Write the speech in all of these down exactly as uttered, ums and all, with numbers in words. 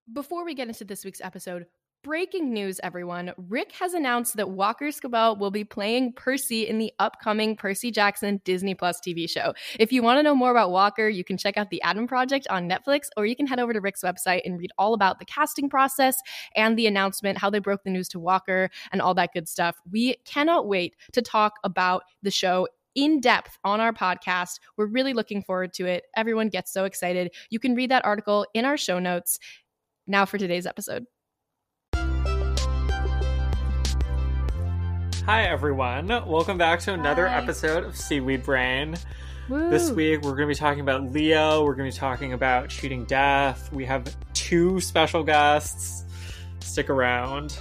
Before we get into this week's episode, breaking news, everyone. Rick has announced that Walker Scobell will be playing Percy in the upcoming Percy Jackson Disney Plus T V show. If you want to know more about Walker, you can check out The Adam Project on Netflix, or you can head over to Rick's website and read all about the casting process and the announcement, how they broke the news to Walker, and all that good stuff. We cannot wait to talk about the show in depth on our podcast. We're really looking forward to it. Everyone gets so excited. You can read that article in our show notes. Now for today's episode. Hi, everyone. Welcome back to another Hi. episode of Seaweed Brain. Woo. This week, we're going to be talking about Leo. We're going to be talking about Cheating Death. We have two special guests. Stick around.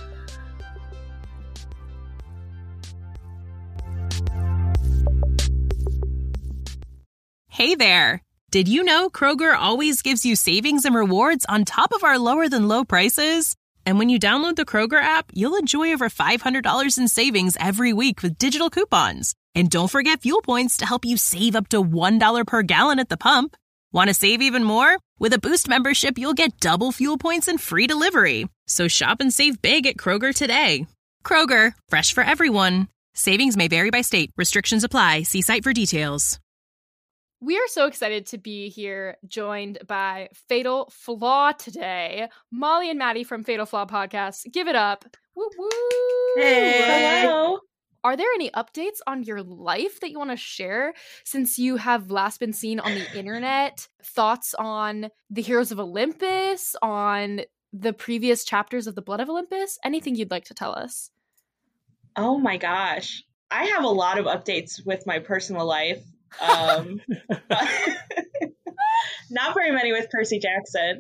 Hey there! Did you know Kroger always gives you savings and rewards on top of our lower-than-low prices? And when you download the Kroger app, you'll enjoy over five hundred dollars in savings every week with digital coupons. And don't forget fuel points to help you save up to one dollar per gallon at the pump. Want to save even more? With a Boost membership, you'll get double fuel points and free delivery. So shop and save big at Kroger today. Kroger, fresh for everyone. Savings may vary by state. Restrictions apply. See site for details. We are so excited to be here, joined by Fatal Flaw today. Molly and Maddie from Fatal Flaw Podcast. Give it up. Woo woo. Hey. Hello. Are there any updates on your life that you want to share since you have last been seen on the internet? Thoughts on the Heroes of Olympus, on the previous chapters of the Blood of Olympus? Anything you'd like to tell us? Oh my gosh. I have a lot of updates with my personal life. Um, but not very many with Percy Jackson.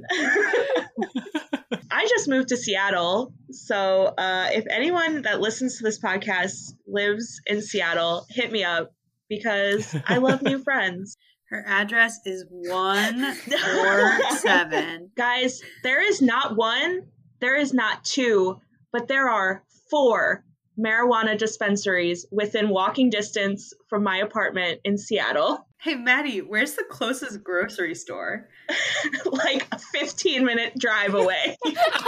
I just moved to Seattle. So uh, if anyone that listens to this podcast lives in Seattle, hit me up because I love new friends. Her address is one forty-seven. Guys, there is not one, there is not two, but there are four marijuana dispensaries within walking distance from my apartment in Seattle. Hey, Maddie, where's the closest grocery store? Like a fifteen minute drive away.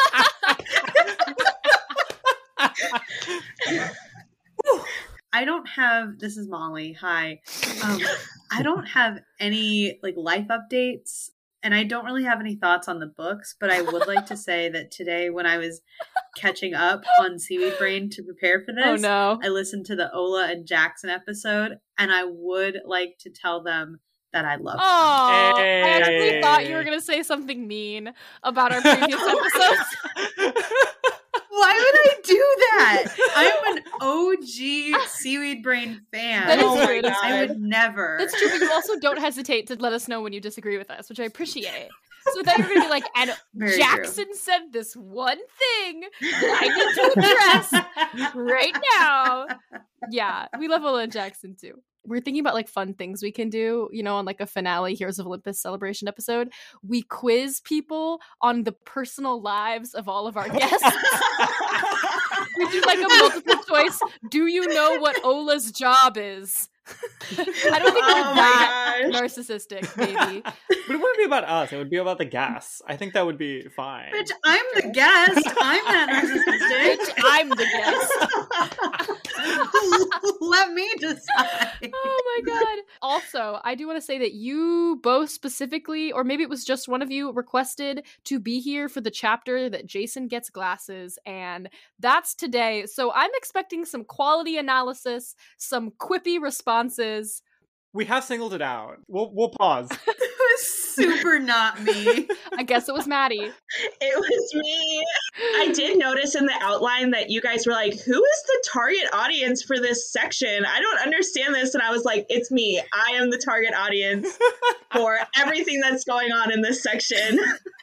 I don't have, this is Molly, hi. Um, I don't have any like life updates, and I don't really have any thoughts on the books, but I would like to say that today when I was catching up on Seaweed Brain to prepare for this, Oh no. I listened to the Ola and Jackson episode, and I would like to tell them that I love them. Oh, Hey. I actually thought you were going to say something mean about our previous episodes. Why would I do that? I'm an O G Seaweed Brain fan. That is Oh my true. That's, I would never. that's true, but you also don't hesitate to let us know when you disagree with us, which I appreciate. So then you're going to be like, and Very Jackson said this one thing that I need to address right now. Yeah, we love Ola and Jackson too. We're thinking about like fun things we can do, you know, on like a finale Heroes of Olympus celebration episode. We quiz people on the personal lives of all of our guests. We do like a multiple choice. Do you know what Ola's job is? I don't think Oh we're my that gosh. narcissistic, maybe. But it wouldn't be about us. It would be about the guests. I think that would be fine. Bitch, I'm the guest. I'm that Bitch, I'm the guest. narcissistic. Let me decide. Oh my god. Also, I do want to say that you both specifically, or maybe it was just one of you, requested to be here for the chapter that Jason gets glasses, and that's today. So I'm expecting some quality analysis, some quippy responses. We have singled it out. We'll we'll pause. It was super not me. I guess it was Maddie. It was me. I did notice in the outline that you guys were like, who is the target audience for this section? I don't understand this. And I was like, it's me. I am the target audience for everything that's going on in this section.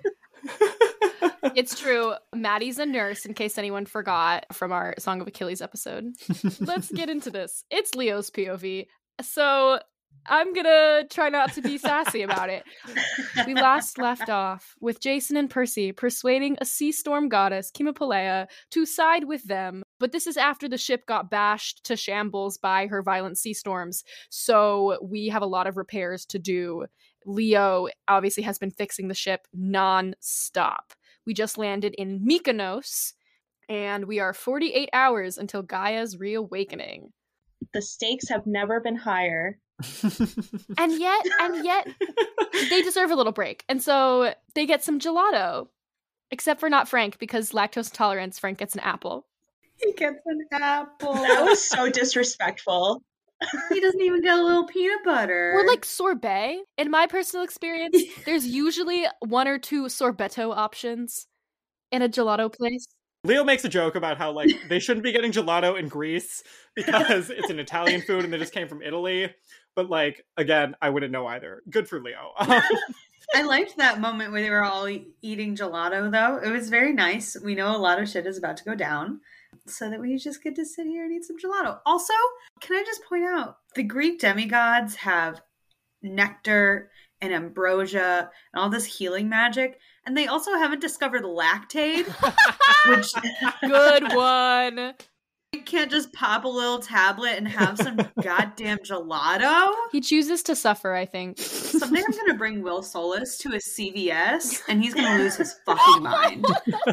It's true. Maddie's a nurse, in case anyone forgot from our Song of Achilles episode. Let's get into this. It's Leo's P O V. So I'm gonna try not to be sassy about it. We last left off with Jason and Percy persuading a sea storm goddess, Kimapalea, to side with them. But this is after the ship got bashed to shambles by her violent sea storms. So we have a lot of repairs to do. Leo obviously has been fixing the ship non-stop. We just landed in Mykonos, and we are forty-eight hours until Gaia's reawakening. The stakes have never been higher. And yet, and yet, they deserve a little break. And so they get some gelato. Except for not Frank, because lactose intolerance, Frank gets an apple. He gets an apple. That was so disrespectful. He doesn't even get a little peanut butter. Or like sorbet. In my personal experience, there's usually one or two sorbetto options in a gelato place. Leo makes a joke about how, like, they shouldn't be getting gelato in Greece because it's an Italian food and they just came from Italy. But, like, again, I wouldn't know either. Good for Leo. I liked that moment where they were all e- eating gelato, though. It was very nice. We know a lot of shit is about to go down, so that we just get to sit here and eat some gelato. Also, can I just point out, the Greek demigods have nectar and ambrosia and all this healing magic, and they also haven't discovered lactate, which... Good one. You can't just pop a little tablet and have some goddamn gelato. He chooses to suffer, I think. Someday I'm going to bring Will Solis to a C V S, and he's going to lose his fucking mind.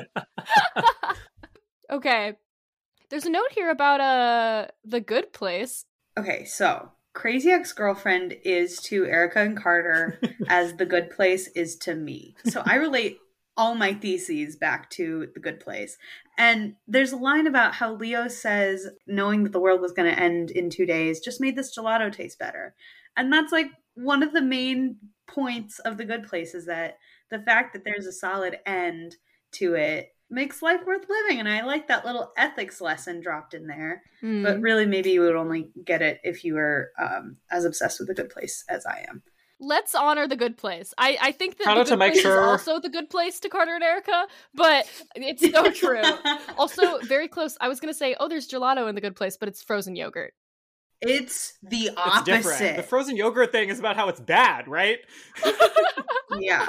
Okay. There's a note here about uh The Good Place. Okay, so Crazy Ex-Girlfriend is to Erica and Carter as The Good Place is to me. So I relate all my theses back to The Good Place. And there's a line about how Leo says, knowing that the world was going to end in two days just made this gelato taste better. And that's like one of the main points of The Good Place, is that the fact that there's a solid end to it makes life worth living. And I like that little ethics lesson dropped in there. Mm. But really, maybe you would only get it if you were um, as obsessed with The Good Place as I am. Let's honor The Good Place. I, I think that Shout The out to Good make Place sure- is also The Good Place to Carter and Erica, but it's so true. Also, very close. I was going to say, oh, there's gelato in The Good Place, but it's frozen yogurt. It's the It's opposite. different. The frozen yogurt thing is about how it's bad, right? Yeah.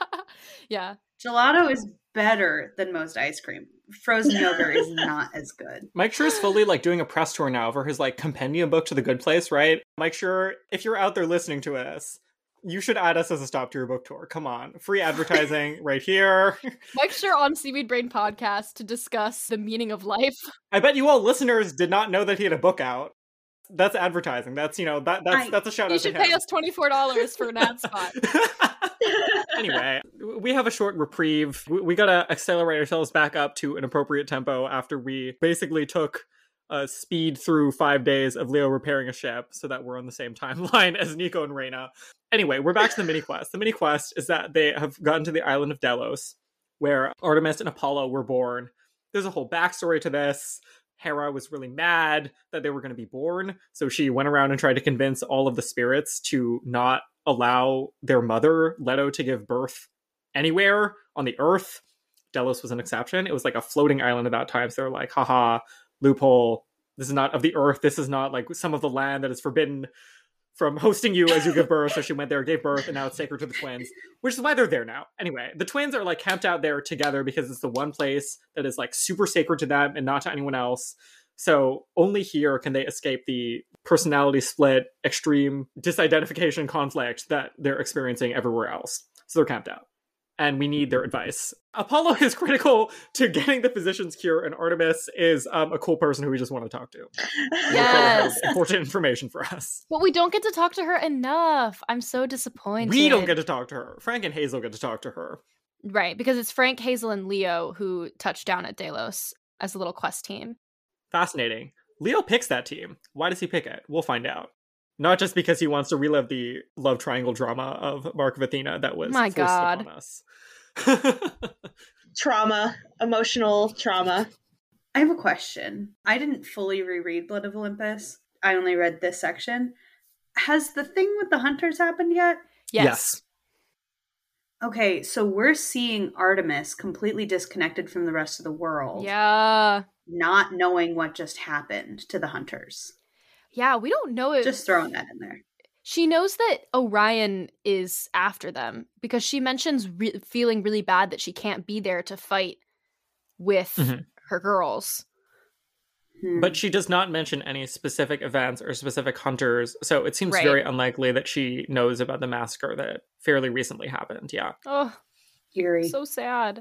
Yeah. Gelato is better than most ice cream. Frozen yogurt is not as good. Mike Schur is fully like doing a press tour now for his like compendium book to The Good Place, right? Mike Schur, if you're out there listening to us, you should add us as a stop to your book tour. Come on. Free advertising right here. Mike Schur on Seaweed Brain podcast to discuss the meaning of life. I bet you all listeners did not know that he had a book out. That's advertising. That's, you know, that that's I- that's a shout You out to should him. pay us twenty-four dollars for an ad spot. Anyway, we have a short reprieve. We, we gotta accelerate ourselves back up to an appropriate tempo after we basically took a speed through five days of Leo repairing a ship so that we're on the same timeline as Nico and Reyna. Anyway, we're back to the mini quest. The mini quest is that they have gotten to the island of Delos, where Artemis and Apollo were born. There's a whole backstory to this. Hera was really mad that they were going to be born, so she went around and tried to convince all of the spirits to not allow their mother, Leto, to give birth anywhere on the Earth. Delos was an exception. It was like a floating island at that time, so they were like, haha, loophole. This is not of the Earth. This is not like some of the land that is forbidden from hosting you as you give birth. So she went there, gave birth, and now it's sacred to the twins, which is why they're there now. Anyway, the twins are like camped out there together because it's the one place that is like super sacred to them and not to anyone else. So only here can they escape the personality split, extreme disidentification conflict that they're experiencing everywhere else. So they're camped out. And we need their advice. Apollo is critical to getting the physician's cure, and Artemis is um, a cool person who we just want to talk to. Yes. Important information for us. But we don't get to talk to her enough. I'm so disappointed. We don't get to talk to her. Frank and Hazel get to talk to her. Right, because it's Frank, Hazel, and Leo who touch down at Delos as a little quest team. Fascinating. Leo picks that team. Why does he pick it? We'll find out. Not just because he wants to relive the love triangle drama of Mark of Athena that was My forced God. upon us. Trauma, emotional trauma. I have a question. I didn't fully reread Blood of Olympus. I only read this section. Has the thing with the hunters happened yet? Yes. Okay, so we're seeing Artemis completely disconnected from the rest of the world. Yeah. Not knowing what just happened to the hunters. Yeah, we don't know it. Just throwing that in there. She knows that Orion is after them because she mentions re- feeling really bad that she can't be there to fight with Mhm. her girls. Hmm. But she does not mention any specific events or specific hunters, so it seems Right. very unlikely that she knows about the massacre that fairly recently happened. Yeah. Oh, Eerie. so sad.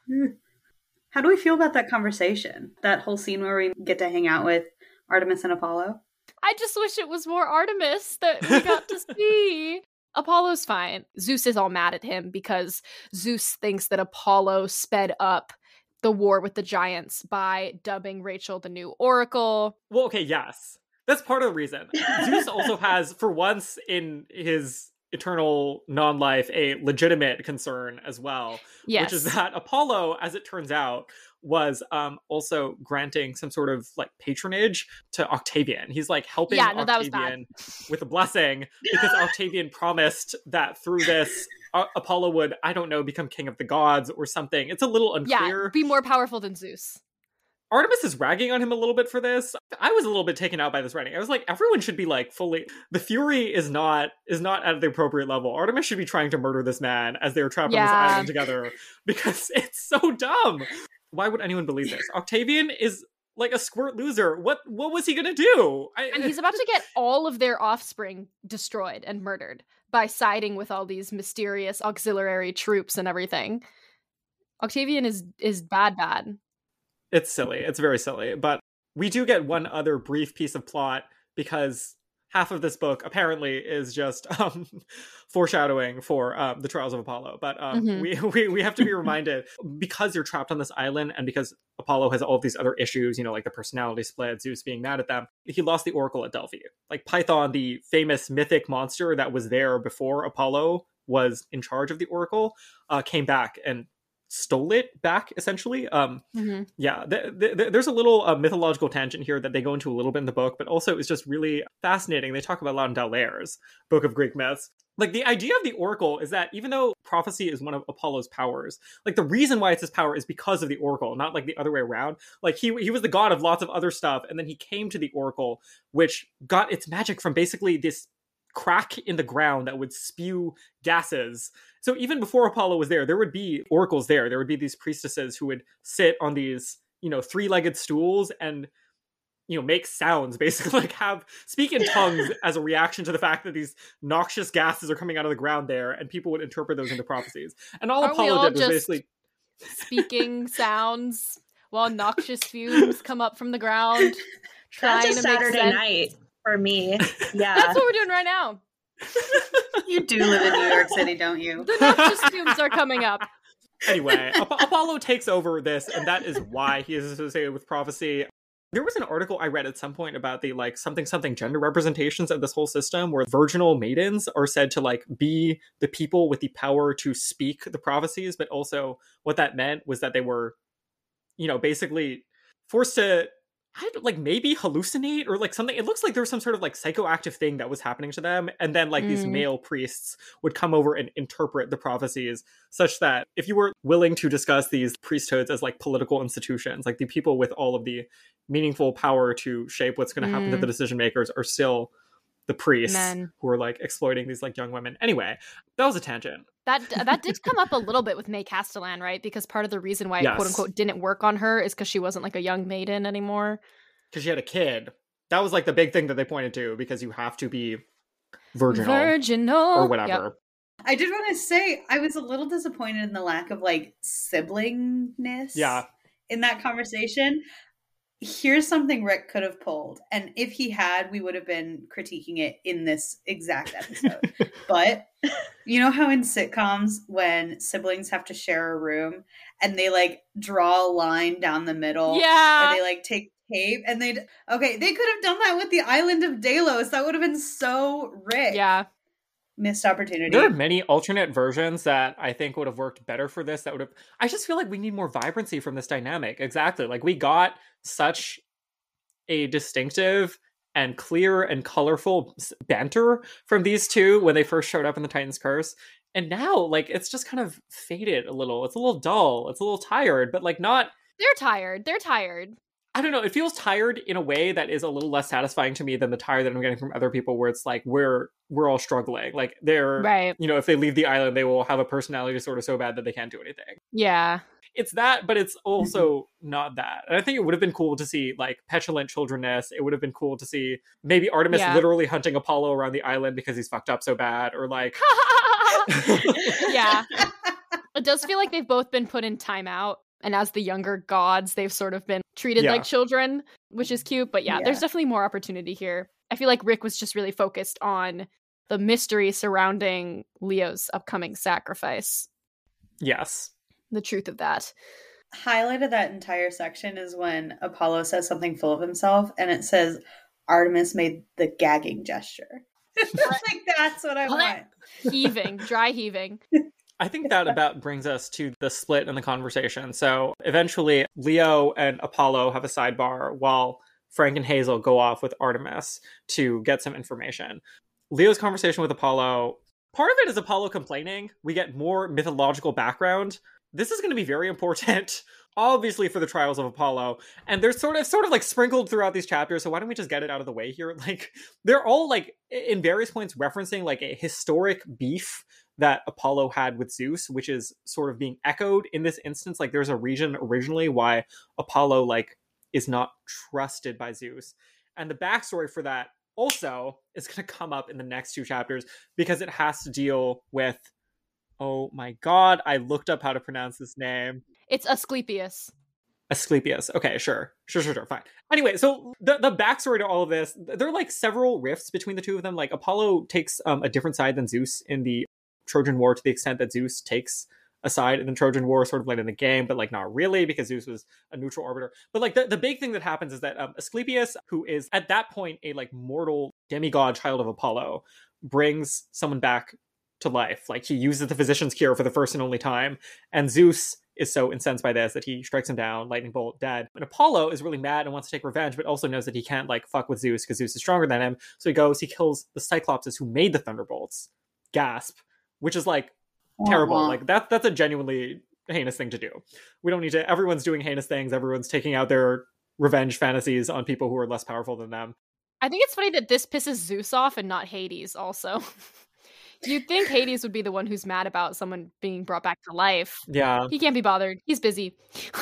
How do we feel about that conversation? That whole scene where we get to hang out with Artemis and Apollo? I just wish it was more Artemis that we got to see. Apollo's fine. Zeus is all mad at him because Zeus thinks that Apollo sped up the war with the giants by dubbing Rachel the new Oracle. Well, okay, yes. That's part of the reason. Zeus also has, for once in his eternal non-life, a legitimate concern as well. Yes. Which is that Apollo, as it turns out, was um, also granting some sort of like patronage to Octavian. He's like helping yeah, no, that was bad. Octavian with a blessing because Octavian promised that through this uh, Apollo would, I don't know, become king of the gods or something. It's a little unclear. Yeah, be more powerful than Zeus. Artemis is ragging on him a little bit for this. I was a little bit taken out by this writing. I was like, everyone should be like fully. The fury is not is not at the appropriate level. Artemis should be trying to murder this man as they were trapped yeah. on this island together because it's so dumb. Why would anyone believe this? Octavian is like a squirt loser. What what was he gonna do? I, and he's about to get all of their offspring destroyed and murdered by siding with all these mysterious auxiliary troops and everything. Octavian is is bad bad. It's silly. It's very silly. But we do get one other brief piece of plot because half of this book apparently is just um, foreshadowing for um, the Trials of Apollo. But um, mm-hmm. we, we we have to be reminded, because you're trapped on this island and because Apollo has all of these other issues, you know, like the personality split, Zeus being mad at them, he lost the Oracle at Delphi. Like Python, the famous mythic monster that was there before Apollo was in charge of the Oracle, uh, came back and stole it back, essentially. Um, mm-hmm. Yeah, th- th- there's a little uh, mythological tangent here that they go into a little bit in the book, but also it's just really fascinating. They talk about a lot in Daulaires, Book of Greek Myths. Like, the idea of the Oracle is that even though prophecy is one of Apollo's powers, like, the reason why it's his power is because of the Oracle, not like the other way around. Like, he he was the god of lots of other stuff, and then he came to the Oracle, which got its magic from basically this crack in the ground that would spew gases. So even before Apollo was there, there would be oracles there. There would be these priestesses who would sit on these, you know, three-legged stools and, you know, make sounds, basically, like have, speak in tongues as a reaction to the fact that these noxious gases are coming out of the ground there, and people would interpret those into prophecies. And all Aren't Apollo all did was basically speaking sounds while noxious fumes come up from the ground. That's a to Saturday make sense. night for me. Yeah. That's what we're doing right now. You do live in New York City, don't you? The noxious fumes are coming up. Anyway, Ap- Apollo takes over this, and that is why he is associated with prophecy. There was an article I read at some point about the, like, something something gender representations of this whole system, where virginal maidens are said to, like, be the people with the power to speak the prophecies, but also what that meant was that they were, you know, basically forced to, I don't, like, maybe hallucinate or like something. It looks like there was some sort of like psychoactive thing that was happening to them. And then like mm. these male priests would come over and interpret the prophecies such that if you were willing to discuss these priesthoods as like political institutions, like the people with all of the meaningful power to shape what's going to mm. happen to the decision makers are still the priests Men. who are like exploiting these like young women. Anyway, that was a tangent. That that did come up a little bit with May Castellan, right? Because part of the reason why yes. it quote unquote didn't work on her is because she wasn't like a young maiden anymore. Because she had a kid. That was like the big thing that they pointed to, because you have to be virginal. Virginal. Or whatever. Yep. I did want to say, I was a little disappointed in the lack of like siblingness yeah. in that conversation. Here's something Rick could have pulled. And if he had, we would have been critiquing it in this exact episode. But you know how in sitcoms, when siblings have to share a room and they like draw a line down the middle, yeah, or they like take tape and they'd, okay, they could have done that with the island of Delos. That would have been so Rick. Yeah. Missed opportunity. There are many alternate versions that I think would have worked better for this. That would have. I just feel like we need more vibrancy from this dynamic. Exactly. Like, we got such a distinctive and clear and colorful banter from these two when they first showed up in the Titan's Curse. And now, like, it's just kind of faded a little. It's a little dull. It's a little tired, but like not. They're tired. They're tired. I don't know. It feels tired in a way that is a little less satisfying to me than the tire that I'm getting from other people, where it's like, we're we're all struggling. Like, they're, right. you know, if they leave the island, they will have a personality disorder so bad that they can't do anything. Yeah. It's that, but it's also not that. And I think it would have been cool to see like petulant childrenness. It would have been cool to see maybe Artemis yeah. literally hunting Apollo around the island because he's fucked up so bad, or like. Yeah. It does feel like they've both been put in timeout. And as the younger gods, they've sort of been treated Yeah. like children, which is cute. But yeah, Yeah. there's definitely more opportunity here. I feel like Rick was just really focused on the mystery surrounding Leo's upcoming sacrifice. Yes. The truth of that. Highlight of that entire section is when Apollo says something full of himself and it says Artemis made the gagging gesture. Like, that's what I want. Heaving, dry heaving. I think that about brings us to the split in the conversation. So eventually, Leo and Apollo have a sidebar while Frank and Hazel go off with Artemis to get some information. Leo's conversation with Apollo, part of it is Apollo complaining. We get more mythological background. This is going to be very important, obviously, for the trials of Apollo. And they're sort of sort of like sprinkled throughout these chapters. So why don't we just get it out of the way here? Like, they're all like in various points referencing like a historic beef that Apollo had with Zeus, which is sort of being echoed in this instance. Like, there's a reason originally why Apollo like is not trusted by Zeus. And the backstory for that also is going to come up in the next two chapters because it has to deal with, oh my god, I looked up how to pronounce this name. It's Asclepius. Asclepius. Okay, sure. Sure, sure, sure. Fine. Anyway, so the, the backstory to all of this, there are like several rifts between the two of them. Like, Apollo takes um, a different side than Zeus in the Trojan War to the extent that Zeus takes a side in the Trojan War, sort of like in the game, but like not really, because Zeus was a neutral arbiter. But like the, the big thing that happens is that um, Asclepius, who is at that point a like mortal demigod child of Apollo, brings someone back to life. Like, he uses the physician's cure for the first and only time, and Zeus is so incensed by this that he strikes him down, lightning bolt, dead. And Apollo is really mad and wants to take revenge, but also knows that he can't like fuck with Zeus because Zeus is stronger than him. So he goes, he kills the Cyclopses who made the Thunderbolts. Gasp. Which is like terrible. Uh-huh. Like that that's a genuinely heinous thing to do. We don't need to, everyone's doing heinous things, everyone's taking out their revenge fantasies on people who are less powerful than them. I think it's funny that this pisses Zeus off and not Hades also. You'd think Hades would be the one who's mad about someone being brought back to life. Yeah. He can't be bothered. He's busy.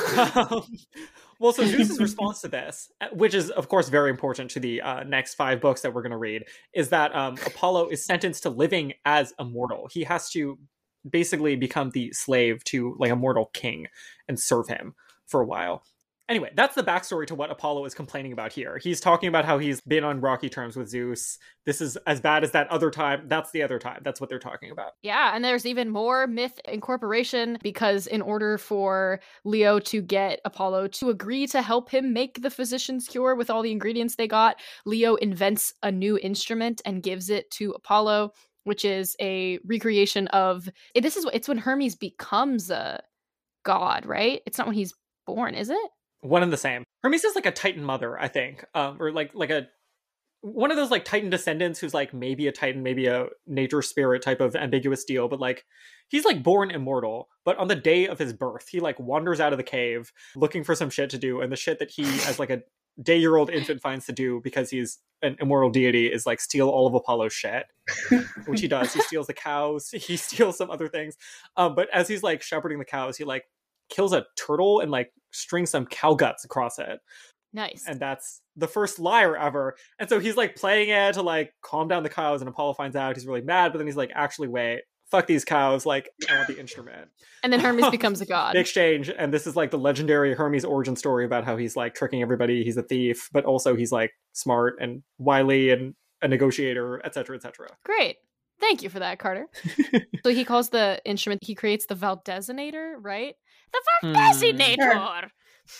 Well, so Zeus's response to this, which is of course very important to the uh, next five books that we're going to read, is that um, Apollo is sentenced to living as a mortal. He has to basically become the slave to like a mortal king and serve him for a while. Anyway, that's the backstory to what Apollo is complaining about here. He's talking about how he's been on rocky terms with Zeus. This is as bad as that other time. That's the other time. That's what they're talking about. Yeah, and there's even more myth incorporation because in order for Leo to get Apollo to agree to help him make the physician's cure with all the ingredients they got, Leo invents a new instrument and gives it to Apollo, which is a recreation of, this is it's when Hermes becomes a god, right? It's not when he's born, is it? One and the same. Hermes is like a Titan mother, I think, um, or like like a one of those like Titan descendants who's like maybe a Titan, maybe a nature spirit type of ambiguous deal. But like he's like born immortal, but on the day of his birth, he like wanders out of the cave looking for some shit to do, and the shit that he, as like a day-year-old infant, finds to do because he's an immortal deity is like steal all of Apollo's shit, which he does. He steals the cows, he steals some other things, um, but as he's like shepherding the cows, he like kills a turtle and like strings some cow guts across it. Nice. And that's the first lyre ever. And so he's like playing it to like calm down the cows, and Apollo finds out, he's really mad, but then he's like, actually wait, fuck these cows, like I want the instrument. And then Hermes becomes a god. They exchange, and this is like the legendary Hermes origin story about how he's like tricking everybody, he's a thief, but also he's like smart and wily and a negotiator, etc, etc. Great. Thank you for that, Carter. So he calls the instrument, he creates the Valdezinator, right? The Valdezinator!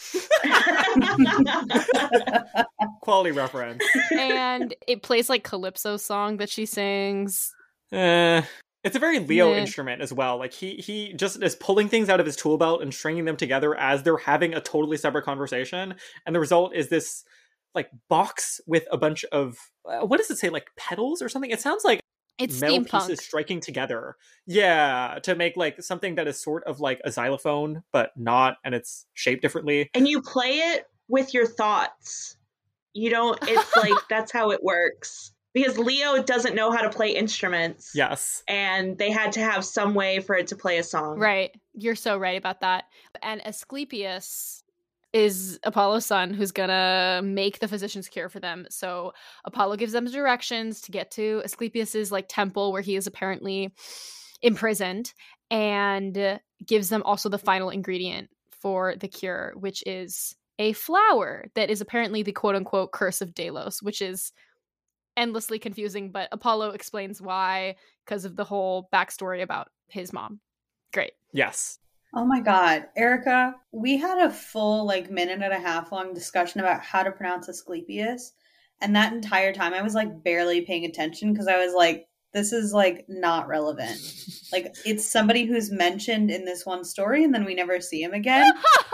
Quality reference. And it plays like Calypso song that she sings. Uh, it's a very Leo Meh. instrument as well. Like he he just is pulling things out of his tool belt and stringing them together as they're having a totally separate conversation. And the result is this like box with a bunch of, uh, what does it say? Like pedals or something? It sounds like It's metal steampunk. pieces striking together, yeah, to make like something that is sort of like a xylophone but not, and it's shaped differently. And you play it with your thoughts. You don't, it's like that's how it works, because Leo doesn't know how to play instruments. Yes. And they had to have some way for it to play a song. Right. You're so right about that. And Asclepius is Apollo's son who's gonna make the physician's cure for them. So Apollo gives them directions to get to Asclepius's like temple where he is apparently imprisoned. and gives them also the final ingredient for the cure, which is a flower that is apparently the quote-unquote curse of Delos, which is endlessly confusing, but Apollo explains why, because of the whole backstory about his mom. Great. Yes. Oh my God, Erica, we had a full like minute and a half long discussion about how to pronounce Asclepius. And that entire time I was like barely paying attention because I was like, this is like not relevant. Like it's somebody who's mentioned in this one story and then we never see him again.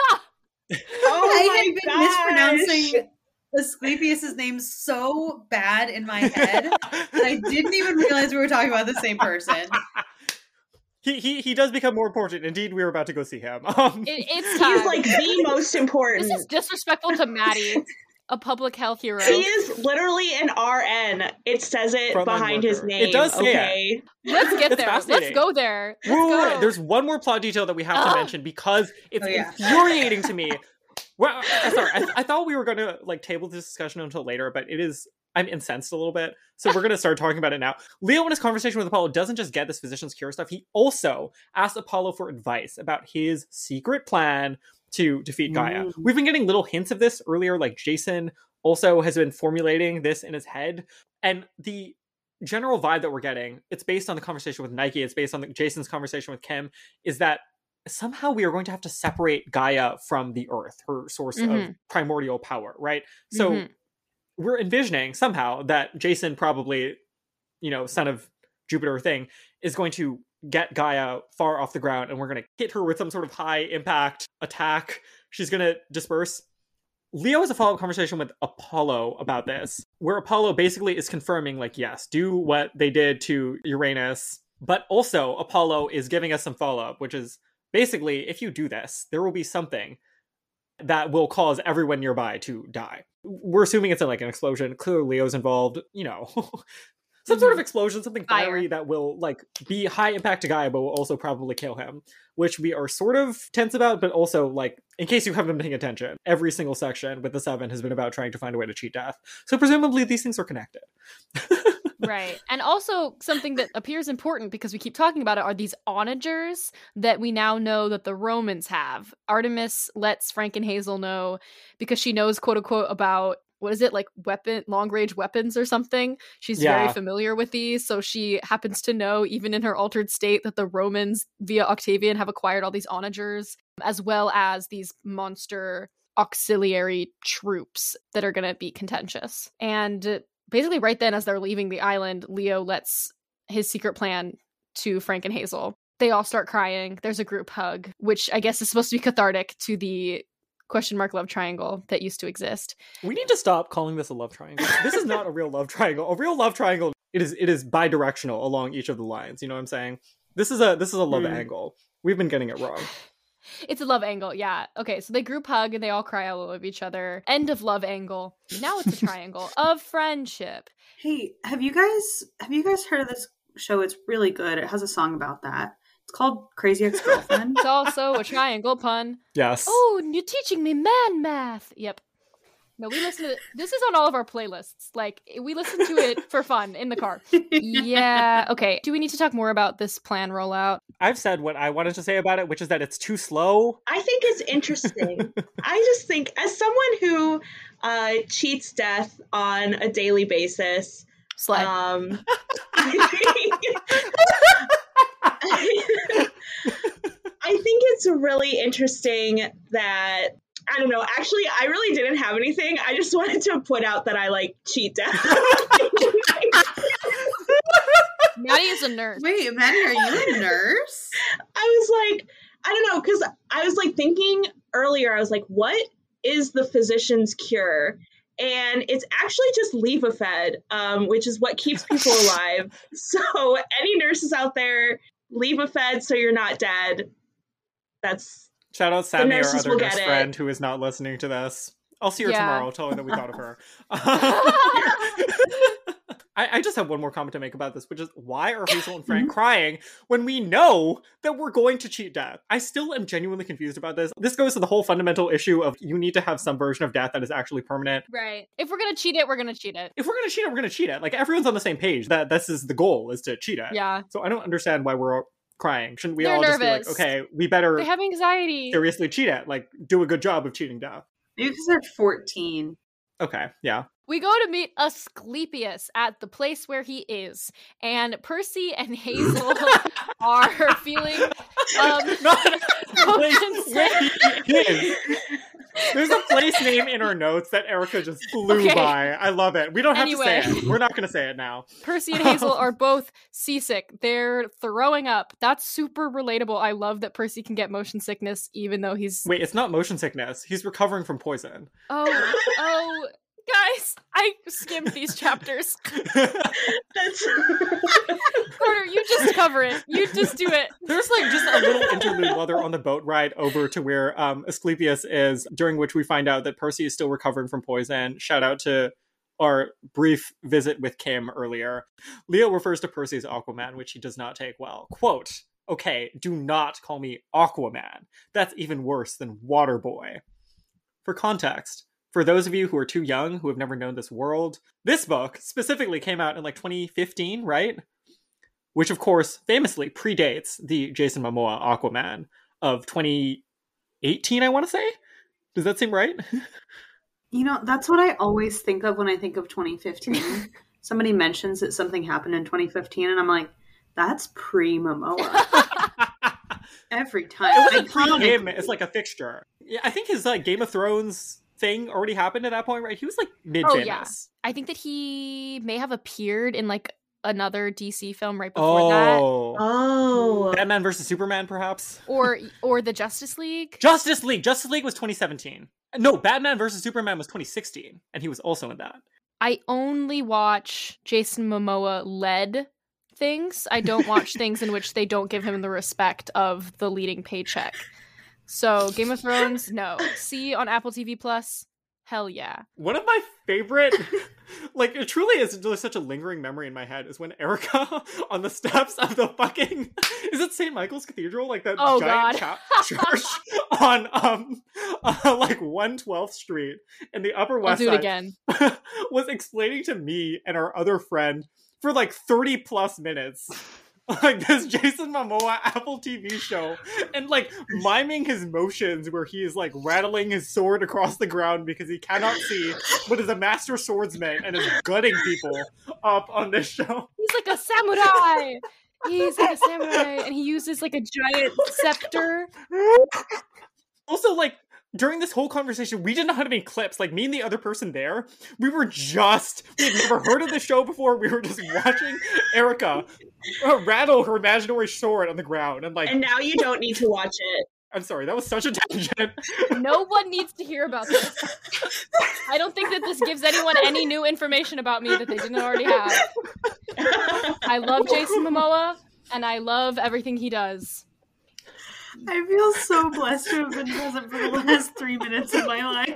Oh I my had been gosh. mispronouncing Asclepius's name so bad in my head that I didn't even realize we were talking about the same person. He, he he does become more important. Indeed, we were about to go see him. Um, It, it's time. He's like the most important. This is disrespectful to Maddie, a public health hero. He is literally an R N. It says it Frontline behind worker. his name. It does say okay. Let's get It's there. Let's fascinating. go there. Let's wait, wait, go. wait. There's one more plot detail that we have Ugh. to mention because it's Oh, yeah. infuriating to me. Well, uh, sorry, I, I thought we were going to like table this discussion until later, but it is. I'm incensed a little bit, so we're going to start talking about it now. Leo, in his conversation with Apollo, doesn't just get this physician's cure stuff. He also asked Apollo for advice about his secret plan to defeat Gaia. Mm. We've been getting little hints of this earlier, like Jason also has been formulating this in his head, and the general vibe that we're getting, it's based on the conversation with Nike, it's based on the, Jason's conversation with Kim, is that somehow we are going to have to separate Gaia from the Earth, her source Mhm. of primordial power, right? So Mhm. we're envisioning somehow that Jason, probably, you know, son of Jupiter thing, is going to get Gaia far off the ground and we're going to hit her with some sort of high impact attack. She's going to disperse. Leo has a follow-up conversation with Apollo about this, where Apollo basically is confirming, like, yes, do what they did to Uranus, but also Apollo is giving us some follow-up, which is basically, if you do this, there will be something that will cause everyone nearby to die. We're assuming it's in like an explosion. Clearly Leo's involved, you know, some sort of explosion, something fiery Fire. that will like be high impact to Gaia, but will also probably kill him, which we are sort of tense about, but also like, in case you haven't been paying attention, every single section with the Seven has been about trying to find a way to cheat death. So presumably these things are connected. Right. And also something that appears important because we keep talking about it are these onagers that we now know that the Romans have. Artemis lets Frank and Hazel know because she knows, quote unquote, about, what is it, like weapon, long range weapons or something. She's Yeah. very familiar with these. So she happens to know, even in her altered state, that the Romans via Octavian have acquired all these onagers, as well as these monster auxiliary troops that are going to be contentious. And basically right then, as they're leaving the island, Leo lets his secret plan to Frank and Hazel. They all start crying. There's a group hug, which I guess is supposed to be cathartic to the question mark love triangle that used to exist. We need to stop calling this a love triangle. This is not a real love triangle. A real love triangle, it is it is bi-directional along each of the lines. You know what I'm saying? This is a this is a love Mm. angle. We've been getting it wrong. It's a love angle, yeah. Okay, so they group hug and they all cry all over each other. End of love angle. Now it's a triangle of friendship. Hey, have you guys have you guys heard of this show? It's really good. It has a song about that. It's called Crazy Ex-Girlfriend. It's also a triangle pun. Yes. Oh, you're teaching me man math. Yep. No, we listen to this is on all of our playlists. Like, we listen to it for fun in the car. Yeah. Okay. Do we need to talk more about this plan rollout? I've said what I wanted to say about it, which is that it's too slow. I think it's interesting. I just think, as someone who uh, cheats death on a daily basis, Slide. um, I think, I think it's really interesting that, I don't know, actually, I really didn't have anything. I just wanted to put out that I, like, cheat death. Maddie is a nurse. Wait, Maddie, are you a nurse? I was like, I don't know, because I was, like, thinking earlier, I was like, what is the physician's cure? And it's actually just Levophed, um, which is what keeps people alive. So any nurses out there, Levophed so you're not dead. That's Shout out Sammy, our nurses other will nurse get it. friend who is not listening to this. I'll see her Yeah. tomorrow. I'll tell her that we thought of her. I, I just have one more comment to make about this, which is why are Hazel and Frank crying when we know that we're going to cheat death? I still am genuinely confused about this. This goes to the whole fundamental issue of you need to have some version of death that is actually permanent. Right. If we're gonna cheat it, we're gonna cheat it. If we're going to cheat it, we're going to cheat it. Like, everyone's on the same page. That this is the goal, is to cheat it. Yeah. So I don't understand why we're crying? Shouldn't we They're all nervous. just be like, okay, we better They have anxiety. seriously cheat it, like do a good job of cheating death? Maybe because they're fourteen. Okay, yeah. We go to meet Asclepius at the place where he is, and Percy and Hazel are feeling um, Not motion where he is. There's a place name in our notes that Erica just flew Okay. by. I love it. We don't have Anyway. to say it. We're not going to say it now. Percy and Hazel are both seasick. They're throwing up. That's super relatable. I love that Percy can get motion sickness even though he's Wait, it's not motion sickness. He's recovering from poison. Oh, oh, guys, I skimmed these chapters. That's Carter, you just cover it. You just do it. There's like just a little interlude while they're on the boat ride over to where um, Asclepius is, during which we find out that Percy is still recovering from poison. Shout out to our brief visit with Kim earlier. Leo refers to Percy as Aquaman, which he does not take well. Quote, okay, do not call me Aquaman. That's even worse than Waterboy. For context, for those of you who are too young, who have never known this world, this book specifically came out in like twenty fifteen, right? Which, of course, famously predates the Jason Momoa Aquaman of twenty eighteen, I want to say? Does that seem right? You know, that's what I always think of when I think of twenty fifteen. Somebody mentions that something happened in twenty fifteen, and I'm like, that's pre-Momoa. Every time. It wasn't Iconic. pre him, it's like a fixture. Yeah, I think his like Game of Thrones thing already happened at that point, right? He was like mid-famous. Oh, yeah. I think that he may have appeared in like another D C film right before Oh. oh. Batman versus Superman, perhaps? that. Or or the Justice League. Justice League. Justice League was twenty seventeen. No, Batman versus Superman was twenty sixteen, and he was also in that. I only watch Jason Momoa led things. I don't watch things in which they don't give him the respect of the leading paycheck. So Game of Thrones, no. See on Apple T V Plus, hell yeah. One of my favorite, like, it truly is just such a lingering memory in my head, is when Erica on the steps of the fucking, is it Saint Michael's Cathedral? Like that Oh, giant God. cha- church on, um, uh, like one twelfth Street in the Upper I'll West do it Side, again. was explaining to me and our other friend for like thirty plus minutes like this Jason Momoa Apple T V show, and like miming his motions where he is like rattling his sword across the ground because he cannot see, but is a master swordsman and is gutting people up on this show. He's like a samurai. He's like a samurai, and he uses like a giant scepter. Also, like, during this whole conversation, we did not have any clips. Like, me and the other person there, we were just, we had never heard of the show before. We were just watching Erica uh, rattle her imaginary sword on the ground. And, like, And now you don't need to watch it. I'm sorry, that was such a tangent. No one needs to hear about this. I don't think that this gives anyone any new information about me that they didn't already have. I love Jason Momoa, and I love everything he does. I feel so blessed to have been present for the last three minutes of my life.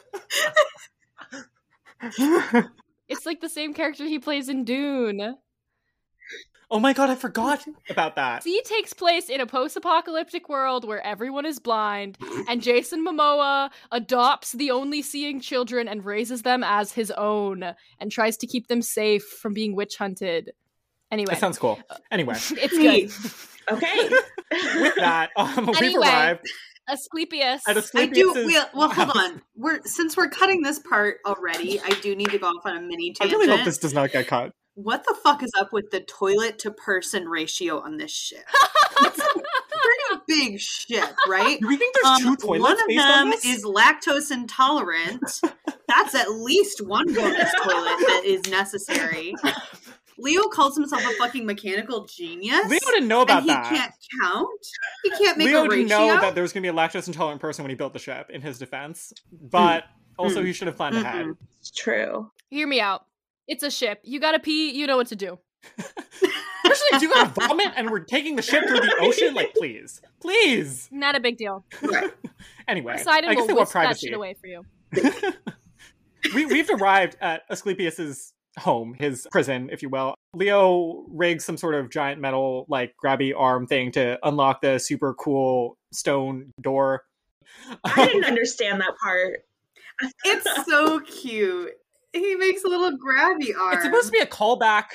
It's like the same character he plays in Dune. Oh my god, I forgot about that. C takes place in a post-apocalyptic world where everyone is blind, and Jason Momoa adopts the only seeing children and raises them as his own, and tries to keep them safe from being witch hunted. Anyway. That sounds cool. Anyway, It's good. Okay. with that, um, we've Anyway. arrived Asclepius. at I Asclepius'... do. We, well, hold on. We're since we're cutting this part already. I do need to go off on a mini I tangent. really hope this does not get cut. What the fuck is up with the toilet to person ratio on this shit? It's a pretty big shit, right? Do we think there's two Um, toilets one of based on them this? is lactose intolerant. That's at least one bonus toilet that is necessary. Leo calls himself a fucking mechanical genius. Leo didn't know about and he that. can't count. He can't make Leo a didn't ratio. know that there was going to be a lactose intolerant person when he built the ship, in his defense. But also, Mm. he should have planned Mm-mm. ahead. It's true. Hear me out. It's a ship. You gotta pee, you know what to do. Especially, do you gotta vomit and we're taking the ship through the ocean? Like, please. Please. Not a big deal. Right. Anyway, Poseidon I guess will they want whisk that privacy. shit away for you. we, we've arrived at Asclepius's home, his prison, if you will. Leo rigs some sort of giant metal, like, grabby arm thing to unlock the super cool stone door. I didn't understand that part. It's so cute. He makes a little grabby arm. It's supposed to be a callback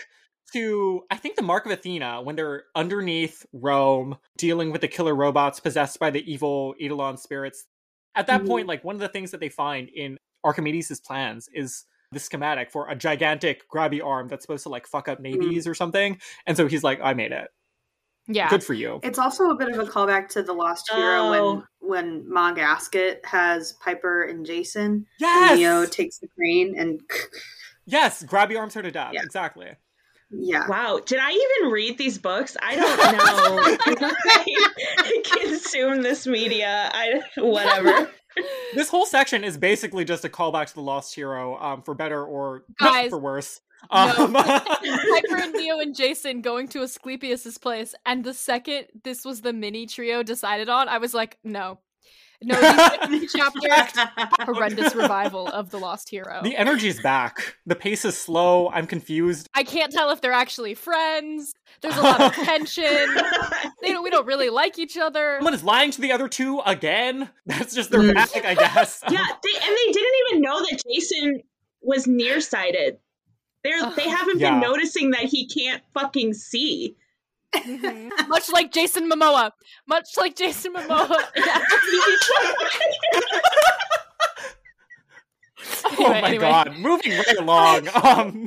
to, I think, the Mark of Athena, when they're underneath Rome, dealing with the killer robots possessed by the evil Eidolon spirits. At that mm-hmm. point, like, one of the things that they find in Archimedes' plans is the schematic for a gigantic grabby arm that's supposed to, like, fuck up navies mm-hmm. or something. And so he's like, I made it. Yeah. Good for you. It's also a bit of a callback to The Lost Hero oh. when, when Ma Gasket has Piper and Jason. Yes! And Neo takes the crane and... Yes, grabby arms her to death. Yeah. Exactly. Yeah. Wow. Did I even read these books? I don't know. I consume this media. I whatever. This whole section is basically just a callback to The Lost Hero, um, for better or Guys, for worse. No. Um, Piper and Neo and Jason going to Asclepius' place, and the second this was the mini trio decided on, I was like, no. No, these chapters, horrendous revival of The Lost Hero. The energy's back. The pace is slow. I'm confused. I can't tell if they're actually friends. There's a lot of tension. They don't, we don't really like each other. Someone is lying to the other two again. That's just their back, I guess. Yeah, they, and they didn't even know that Jason was nearsighted. They're, they haven't yeah. been noticing that he can't fucking see. Mm-hmm. Much like Jason Momoa. Much like Jason Momoa. Oh anyway, my anyway. god, moving right along. Um,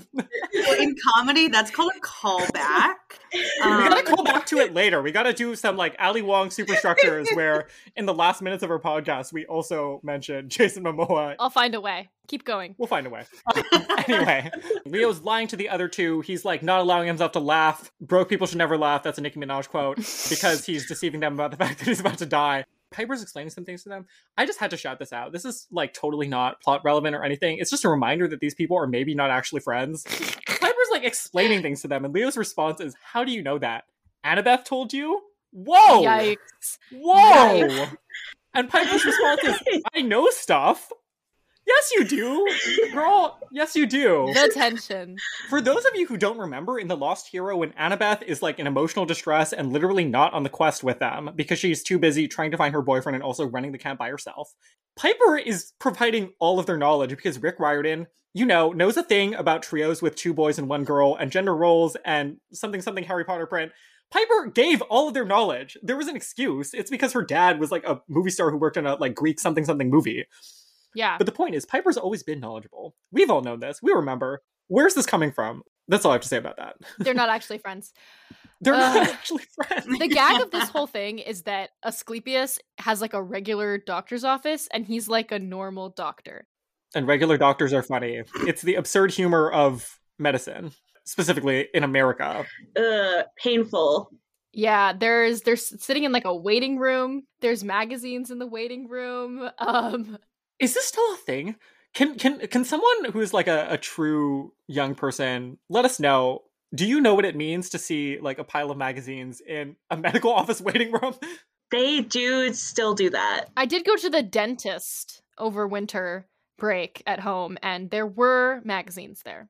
in comedy, that's called a callback. Um, we gotta call back to it later. We gotta do some like Ali Wong superstructures where in the last minutes of our podcast, we also mentioned Jason Momoa. I'll find a way. Keep going. We'll find a way. Anyway, Leo's lying to the other two. He's like not allowing himself to laugh. Broke people should never laugh. That's a Nicki Minaj quote because he's deceiving them about the fact that he's about to die. Piper's explaining some things to them. I just had to shout this out. This is like totally not plot relevant or anything. It's just a reminder that these people are maybe not actually friends. Piper's like explaining things to them, and Leo's response is, "How do you know that? Annabeth told you? Whoa! Yikes! Whoa!" Yikes. And Piper's response is, "I know stuff." Yes, you do, girl. Yes, you do. The tension. For those of you who don't remember, in The Lost Hero, when Annabeth is like in emotional distress and literally not on the quest with them because she's too busy trying to find her boyfriend and also running the camp by herself, Piper is providing all of their knowledge because Rick Riordan, you know, knows a thing about trios with two boys and one girl and gender roles and something something Harry Potter print. Piper gave all of their knowledge. There was an excuse. It's because her dad was like a movie star who worked on a like Greek something something movie. Yeah. But the point is, Piper's always been knowledgeable. We've all known this. We remember. Where's this coming from? That's all I have to say about that. They're not actually friends. They're uh, not actually friends. The gag of this whole thing is that Asclepius has like a regular doctor's office and he's like a normal doctor. And regular doctors are funny. It's the absurd humor of medicine, specifically in America. Ugh, painful. Yeah, there's they're sitting in like a waiting room. There's magazines in the waiting room. Um Is this still a thing? Can can can someone who's like a, a true young person let us know? Do you know what it means to see like a pile of magazines in a medical office waiting room? They do still do that. I did go to the dentist over winter break at home, and there were magazines there.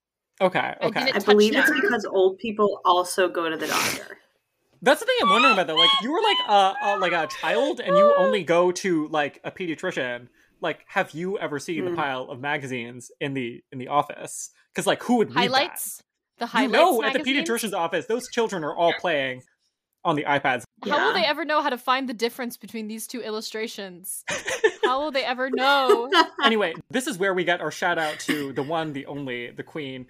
Okay, I okay. I believe it's because old people also go to the doctor. That's the thing I'm wondering about though. Like, if you were like a, a like a child and you only go to like a pediatrician, like, have you ever seen mm. a pile of magazines in the in the office? Because like, who would read highlights? That? The highlights. You know, magazines? At the pediatrician's office, those children are all playing on the iPads. How yeah. will they ever know how to find the difference between these two illustrations? How will they ever know? Anyway, this is where we get our shout out to the one, the only, the queen.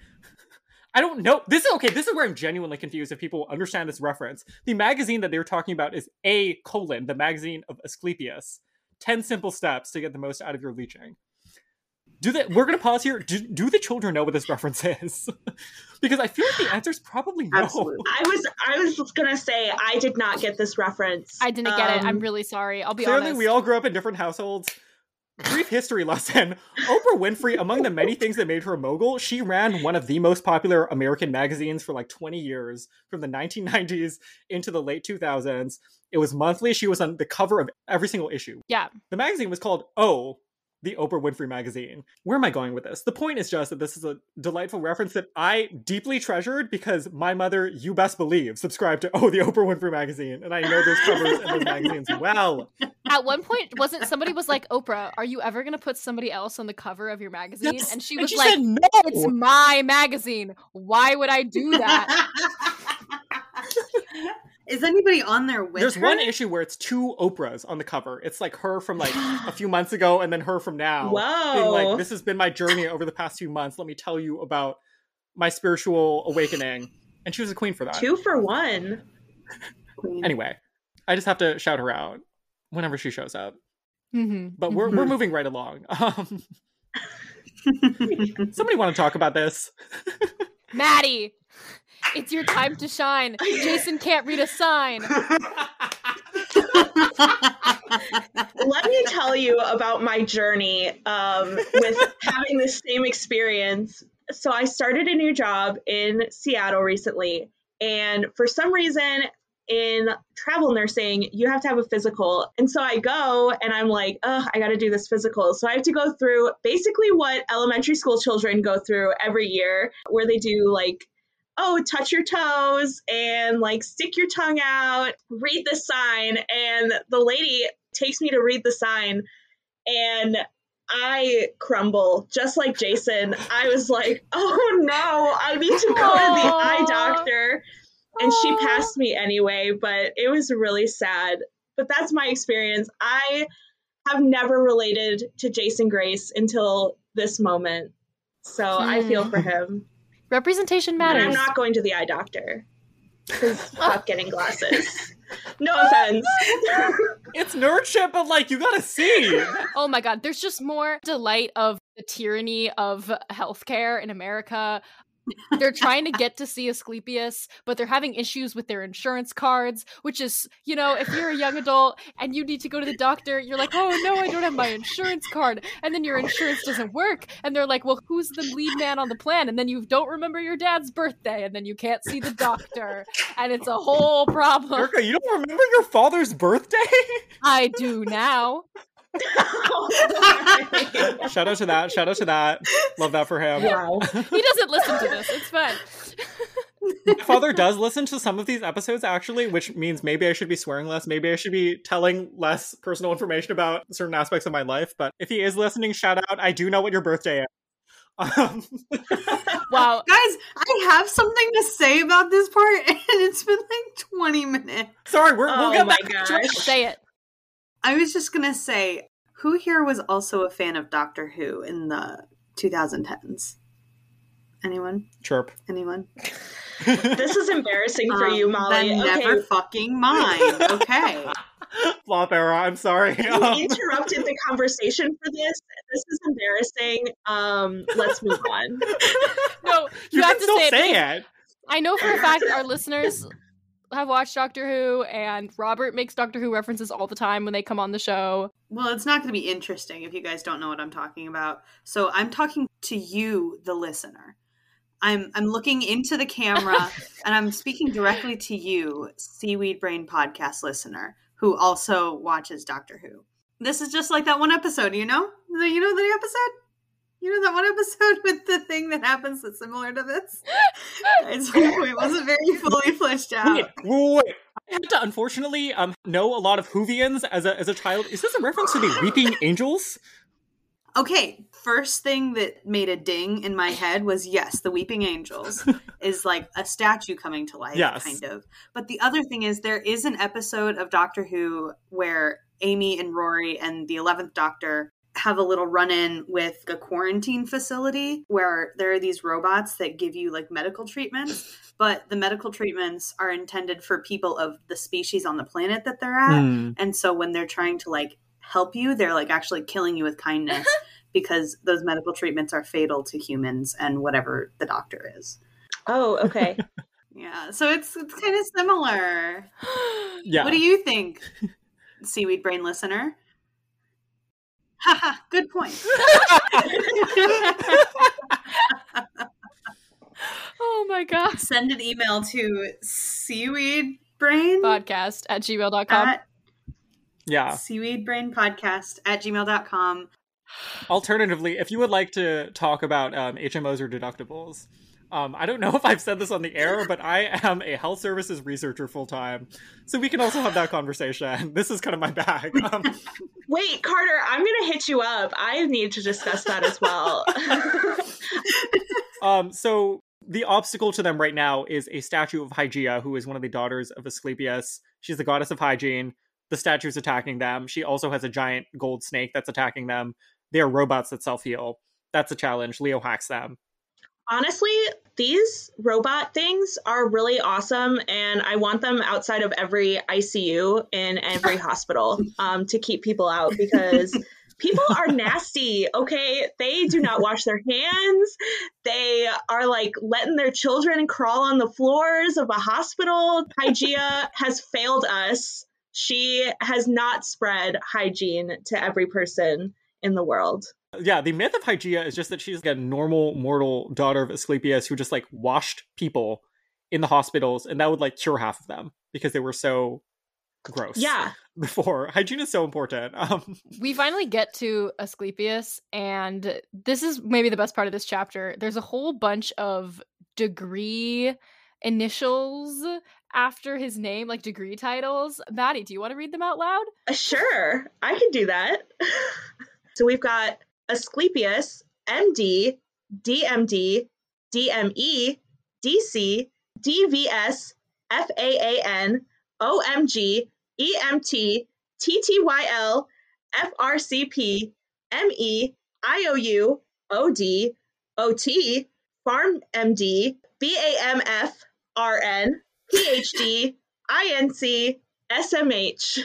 I don't know. This is okay. This is where I'm genuinely confused if people understand this reference. The magazine that they were talking about is A colon, the magazine of Asclepius. ten simple steps to get the most out of your leeching. Do they, we're going to pause here. Do, do the children know what this reference is? Because I feel like the answer is probably no. Absolutely. I was I was going to say, I did not get this reference. I didn't get um, it. I'm really sorry. I'll be Clearly, honest. we all grew up in different households. Brief history lesson. Oprah Winfrey, among the many things that made her a mogul, she ran one of the most popular American magazines for like twenty years, from the nineteen nineties into the late two thousands. It was monthly. She was on the cover of every single issue. Yeah. The magazine was called O, the Oprah Winfrey magazine. Where am I going with this? The point is just that this is a delightful reference that I deeply treasured because my mother, you best believe, subscribed to, oh, the Oprah Winfrey magazine. And I know those covers and those magazines well. At one point, wasn't somebody was like, Oprah, are you ever going to put somebody else on the cover of your magazine? Yes. And she And was she like, said no. it's my magazine. Why would I do that? Is anybody on there with There's her? one issue where it's two Oprahs on the cover. It's like her from like a few months ago and then her from now. Whoa. Being like, this has been my journey over the past few months. Let me tell you about my spiritual awakening. And she was a queen for that. Two for one. Queen. Anyway, I just have to shout her out whenever she shows up. Mm-hmm. But we're we're moving right along. Um, somebody want to talk about this? Maddie, it's your time to shine. Jason can't read a sign. Let me tell you about my journey um, with having this same experience. So I started a new job in Seattle recently, and for some reason in travel nursing, you have to have a physical. And so I go and I'm like, oh, I got to do this physical. So I have to go through basically what elementary school children go through every year, where they do like, oh, touch your toes and like stick your tongue out, read the sign. And the lady takes me to read the sign and I crumble just like Jason. I was like, oh no, I need to go to the eye doctor. And she passed me anyway, but it was really sad. But that's my experience. I have never related to Jason Grace until this moment. So hmm. I feel for him. Representation matters. And I'm not going to the eye doctor. Because fuck getting glasses. No offense. It's nerdship, but like, you gotta see. Oh my god, there's just more delight of the tyranny of healthcare in America. They're trying to get to see Asclepius, but they're having issues with their insurance cards, which is, you know, if you're a young adult and you need to go to the doctor, you're like, oh no, I don't have my insurance card. And then your insurance doesn't work. And they're like, well, who's the lead man on the plan? And then you don't remember your dad's birthday. And then you can't see the doctor. And it's a whole problem. Erica, you don't remember your father's birthday? I do now. Shout out to that. Shout out to that. Love that for him. Wow. He doesn't listen to this. It's fine. My father does listen to some of these episodes, actually, which means maybe I should be swearing less. Maybe I should be telling less personal information about certain aspects of my life. But if he is listening, shout out. I do know what your birthday is. Um, wow. Guys, I have something to say about this part, and it's been like twenty minutes. Sorry, we're, oh we'll get my back gosh. to it. Say it. I was just going to say, who here was also a fan of Doctor Who in the twenty tens? Anyone? Chirp. Anyone? This is embarrassing for um, you, Molly. Then okay. never fucking mind. Okay. Flop era, I'm sorry. You interrupted the conversation for this. This is embarrassing. Um, let's move on. No, you, you have can to still say, say it. it. I know for a fact our listeners have watched Doctor Who, and Robert makes Doctor Who references all the time when they come on the show. Well, it's not going to be interesting if you guys don't know what I'm talking about. So I'm talking to you, the listener. I'm I'm looking into the camera, and I'm speaking directly to you, Seaweed Brain podcast listener, who also watches Doctor Who. This is just like that one episode, you know? You know the episode? You know that one episode with the thing that happens that's similar to this? It's, it wasn't very fully fleshed out. Wait, wait, wait. I had to unfortunately um know a lot of Whovians as a as a child. Is this a reference to the Weeping Angels? Okay, first thing that made a ding in my head was, yes, the Weeping Angels is like a statue coming to life, yes. kind of. But the other thing is, there is an episode of Doctor Who where Amy and Rory and the eleventh Doctor have a little run-in with a quarantine facility where there are these robots that give you like medical treatments, but the medical treatments are intended for people of the species on the planet that they're at. Mm. And so when they're trying to like help you, they're like actually killing you with kindness because those medical treatments are fatal to humans and whatever the doctor is. Oh, okay. Yeah, so it's it's kind of similar. Yeah. What do you think, Seaweed Brain listener? Haha, good point. Oh my god. Send an email to seaweedbrain podcast at gmail dot com. At yeah. seaweedbrainpodcast at gmail dot com. Alternatively, if you would like to talk about um, H M Os or deductibles, um, I don't know if I've said this on the air, but I am a health services researcher full-time, so we can also have that conversation. This is kind of my bag. Um, Wait, Carter, I'm going to hit you up. I need to discuss that as well. um, so the obstacle to them right now is a statue of Hygeia, who is one of the daughters of Asclepius. She's the goddess of hygiene. The statue's attacking them. She also has a giant gold snake that's attacking them. They are robots that self-heal. That's a challenge. Leo hacks them. Honestly, these robot things are really awesome, and I want them outside of every I C U in every hospital um, to keep people out, because people are nasty, okay? They do not wash their hands. They are like letting their children crawl on the floors of a hospital. Hygeia has failed us. She has not spread hygiene to every person in the world. Yeah, the myth of Hygeia is just that she's like a normal mortal daughter of Asclepius who just like washed people in the hospitals, and that would like cure half of them because they were so gross. Yeah. Before. Hygiene is so important. Um, we finally get to Asclepius, and this is maybe the best part of this chapter. There's a whole bunch of degree initials after his name, like degree titles. Maddie, do you want to read them out loud? Uh, sure, I can do that. So we've got Asclepius, M D, D M D, D M E, D C, D V S, F A A N, O M G, E M T, T T Y L, F R C P, M E, I O U, O D, O T, Pharm M D, B A M F, R N, P H D, I N C, S M H.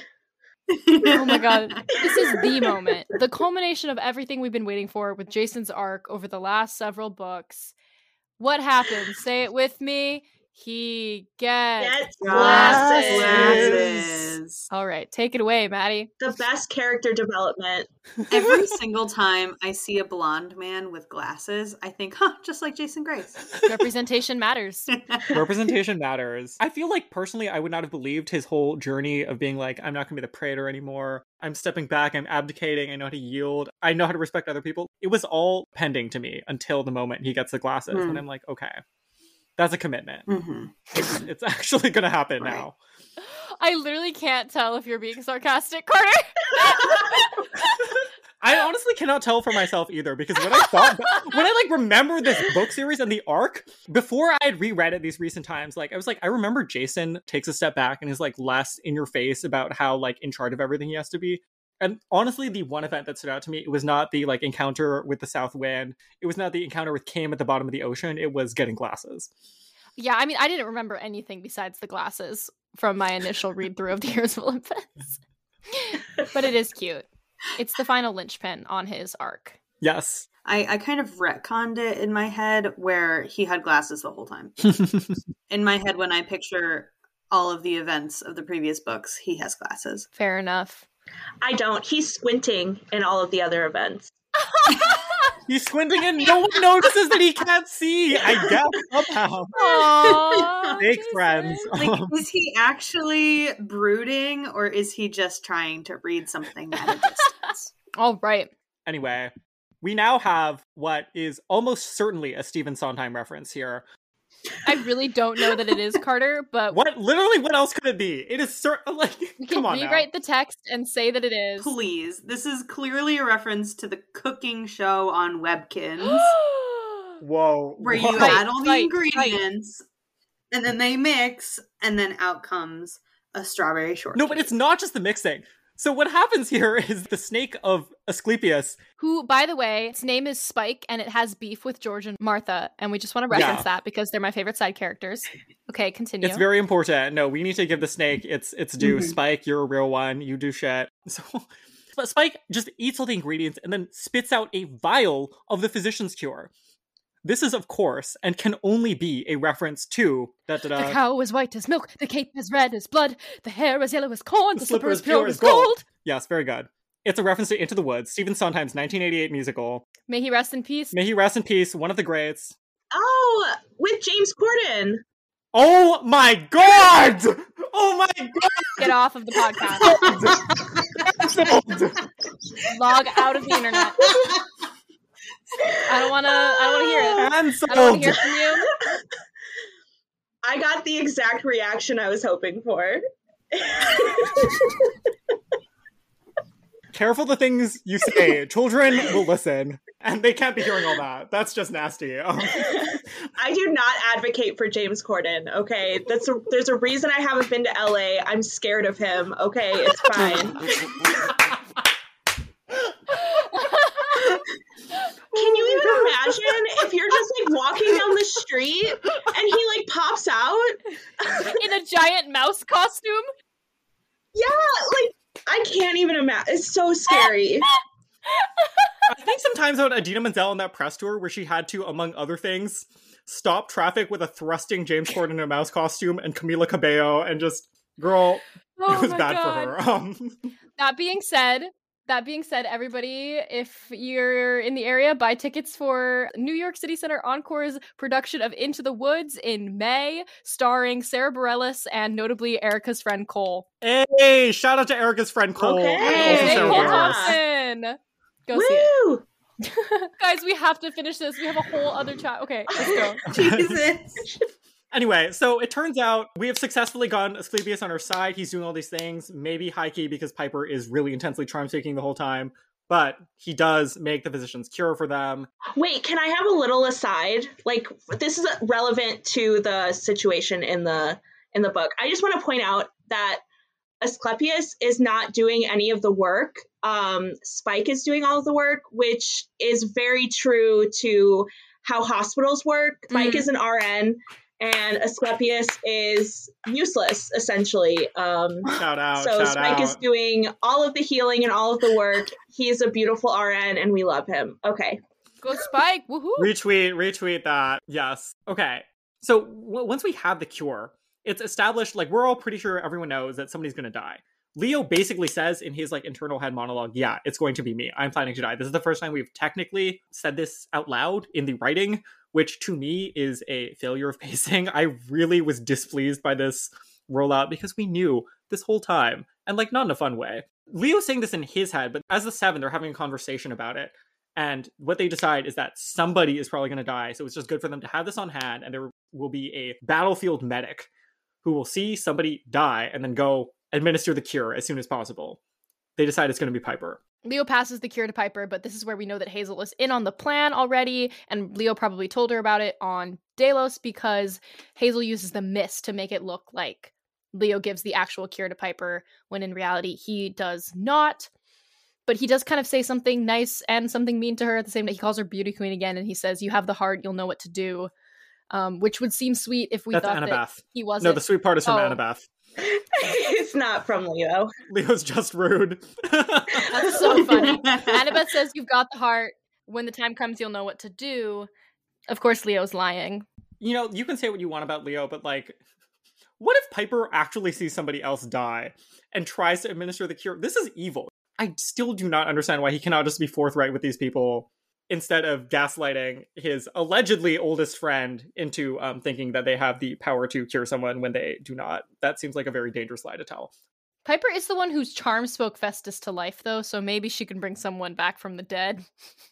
Oh my god, this is the moment, the culmination of everything we've been waiting for with Jason's arc over the last several books. What happens? Say it with me. He gets, Gets glasses. Glasses. All right, take it away, Maddie. The best character development. Every single time I see a blonde man with glasses, I think, huh, just like Jason Grace. Representation matters. Representation matters. I feel like personally I would not have believed his whole journey of being like, I'm not going to be the praetor anymore. I'm stepping back. I'm abdicating. I know how to yield. I know how to respect other people. It was all pending to me until the moment he gets the glasses. Mm. And I'm like, okay, that's a commitment. Mm-hmm. It's, it's actually going to happen right now. I literally can't tell if you're being sarcastic, Carter. I honestly cannot tell for myself either, because when I thought, when I like remember this book series and the arc, before I had reread it these recent times, like I was like, I remember Jason takes a step back and is like less in your face about how like in charge of everything he has to be. And honestly, the one event that stood out to me, it was not the like encounter with the South Wind. It was not the encounter with Kim at the bottom of the ocean. It was getting glasses. Yeah, I mean, I didn't remember anything besides the glasses from my initial read through of the Heroes of Olympus. But it is cute. It's the final linchpin on his arc. Yes. I, I kind of retconned it in my head where he had glasses the whole time. In my head, when I picture all of the events of the previous books, he has glasses. Fair enough. I don't. He's squinting in all of the other events. He's squinting and no one notices that he can't see. I guess somehow. Aww, Fake friends. Like, is he actually brooding, or is he just trying to read something at a distance? All right. Anyway, we now have what is almost certainly a Stephen Sondheim reference here. I really don't know that it is, Carter, but what literally what else could it be? It is certain like you come can on rewrite now. the text and say that it is. Please. This is clearly a reference to the cooking show on Webkins. Whoa. Where whoa. you add all the Fight, ingredients fight. And then they mix, and then out comes a strawberry shortcake. No, but it's not just the mixing. So what happens here is the snake of Asclepius, who, by the way, its name is Spike, and it has beef with George and Martha, and we just want to reference Yeah. that because they're my favorite side characters. Okay, continue. It's very important. No, we need to give the snake its its due. Mm-hmm. Spike, you're a real one. You do shit. So but Spike just eats all the ingredients and then spits out a vial of the physician's cure. This is, of course, and can only be a reference to da, da, da. The cow is white as milk, the cape is red as blood, the hair is yellow as corn, the, The slipper is pure as gold. gold. Yes, very good. It's a reference to Into the Woods, Stephen Sondheim's nineteen eighty-eight musical. May he rest in peace. May he rest in peace, one of the greats. Oh, with James Corden. Oh my god! Oh my god! Get off of the podcast. Cancelled. Log out of the internet. I don't want to. I don't want to hear it. Cancelled. I don't want to hear from you. I got the exact reaction I was hoping for. Careful the things you say. Children will listen, and they can't be hearing all that. That's just nasty. Um, I do not advocate for James Corden, okay? That's a, there's a reason I haven't been to L A. I'm scared of him, okay? It's fine. Can you even imagine if you're just like walking down the street and he like pops out in a giant mouse costume? Yeah, like I can't even imagine. It's so scary. I think sometimes about Idina Menzel on that press tour where she had to, among other things, stop traffic with a thrusting James Corden in a mouse costume and Camila Cabello, and just, girl, oh it was my bad God. for her. Um, That being said, that being said, everybody, if you're in the area, buy tickets for New York City Center Encore's production of Into the Woods in May, starring Sarah Bareilles and notably Erica's friend Cole. hey, shout out to Erica's friend Cole. Okay. and also Hey, Sarah Cole Bareilles. Thompson! Go see it. Woo! Guys, we have to finish this. We have a whole other chat. Okay, let's go. Jesus. Anyway, so it turns out we have successfully gotten Asclepius on our side. He's doing all these things, maybe high-key because Piper is really intensely charm-seeking the whole time, but he does make the physician's cure for them. Wait, can I have a little aside? Like, this is relevant to the situation in the in the book. I just want to point out that Asclepius is not doing any of the work. Um, Spike is doing all of the work, which is very true to how hospitals work. Spike Mm. is an R N, and Asclepius is useless, essentially. Um, Shout out, so shout Spike out. is doing all of the healing and all of the work. He is a beautiful R N, and we love him. Okay. Go Spike! Woohoo! Retweet, retweet that. Yes. Okay. So w- once we have the cure, it's established, like, we're all pretty sure everyone knows that somebody's going to die. Leo basically says in his, like, internal head monologue, yeah, it's going to be me. I'm planning to die. This is the first time we've technically said this out loud in the writing, which to me is a failure of pacing. I really was displeased by this rollout because we knew this whole time, and, like, not in a fun way. Leo's saying this in his head, but as the Seven, they're having a conversation about it. And what they decide is that somebody is probably going to die. So it's just good for them to have this on hand. And there will be a battlefield medic who will see somebody die and then go administer the cure as soon as possible. They decide it's going to be Piper. Leo passes the cure to Piper, but this is where we know that Hazel is in on the plan already, and Leo probably told her about it on Delos because Hazel uses the mist to make it look like Leo gives the actual cure to Piper, when in reality he does not. But he does kind of say something nice and something mean to her at the same time. He calls her Beauty Queen again, and he says, "You have the heart, you'll know what to do," um, which would seem sweet if we That's thought Annabeth. that he wasn't. No, the sweet part is from Oh. Annabeth. It's not from Leo. Leo's just rude. That's so funny. Annabeth says, "You've got the heart. When the time comes, you'll know what to do." Of course, Leo's lying. You know, you can say what you want about Leo, but, like, what if Piper actually sees somebody else die and tries to administer the cure? This is evil. I still do not understand why he cannot just be forthright with these people instead of gaslighting his allegedly oldest friend into um, thinking that they have the power to cure someone when they do not. That seems like a very dangerous lie to tell. Piper is the one whose charm spoke Festus to life, though, so maybe she can bring someone back from the dead.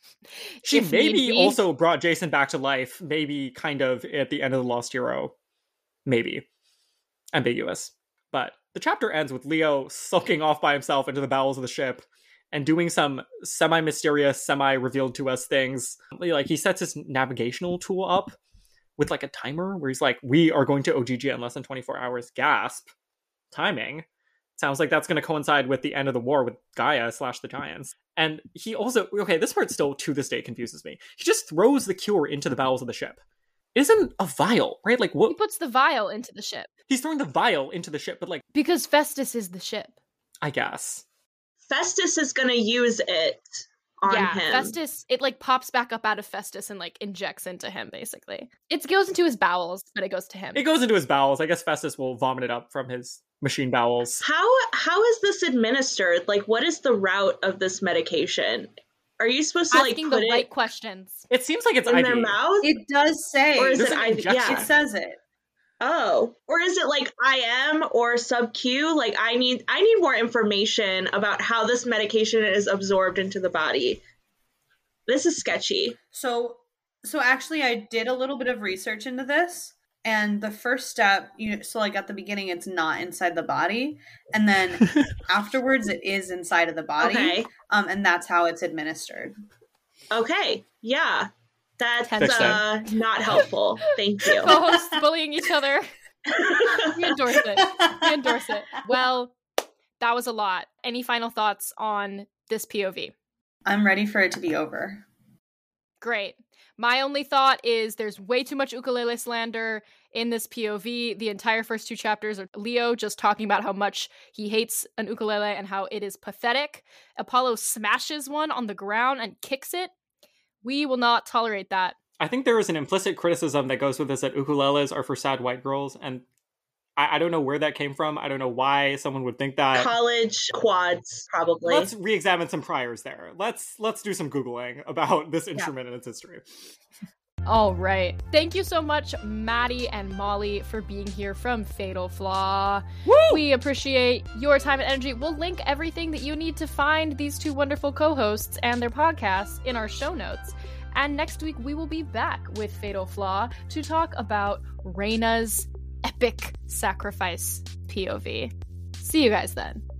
She If need maybe be. also brought Jason back to life, maybe kind of at the end of The Lost Hero. Maybe. Ambiguous. But the chapter ends with Leo sulking off by himself into the bowels of the ship and doing some semi-mysterious, semi-revealed to us things. Like, he sets his navigational tool up with, like, a timer where he's like, we are going to O G G in less than twenty-four hours. Gasp. Timing. Sounds like that's going to coincide with the end of the war with Gaia slash the Giants. And he also, okay, this part still to this day confuses me. He just throws the cure into the bowels of the ship. It isn't a vial, right? Like, He what? puts the vial into the ship He's throwing the vial into the ship, but, like, because Festus is the ship. I guess. Festus is going to use it on yeah, him. Festus, it like pops back up out of Festus and like injects into him, basically. It goes into his bowels, but it goes to him. It goes into his bowels. I guess Festus will vomit it up from his machine bowels. How how is this administered? Like, what is the route of this medication? Are you supposed to like Asking put the it right questions. It seems like it's in I V. their mouth, It does say. or is There's it an I V? injection. Yeah. It says it. Oh, or is it like I M or sub-Q? Like I need I need more information about how this medication is absorbed into the body. This is sketchy. So so actually I did a little bit of research into this, and the first step, you know, so like at the beginning it's not inside the body, and then afterwards it is inside of the body. Okay. Um and that's how it's administered. Okay. Yeah. That's uh, not helpful. Thank you. Co-hosts bullying each other. We endorse it. We endorse it. Well, that was a lot. Any final thoughts on this P O V? I'm ready for it to be over. Great. My only thought is there's way too much ukulele slander in this P O V. The entire first two chapters are Leo just talking about how much he hates an ukulele and how it is pathetic. Apollo smashes one on the ground and kicks it. We will not tolerate that. I think there is an implicit criticism that goes with this that ukuleles are for sad white girls, and I, I don't know where that came from. I don't know why someone would think that. College quads, probably. Let's re-examine some priors there. Let's let's do some Googling about this instrument yeah. and its history. All right. Thank you so much, Maddie and Molly, for being here from Fatal Flaw. Woo! We appreciate your time and energy. We'll link everything that you need to find these two wonderful co-hosts and their podcasts in our show notes. And next week, we will be back with Fatal Flaw to talk about Reyna's epic sacrifice P O V. See you guys then.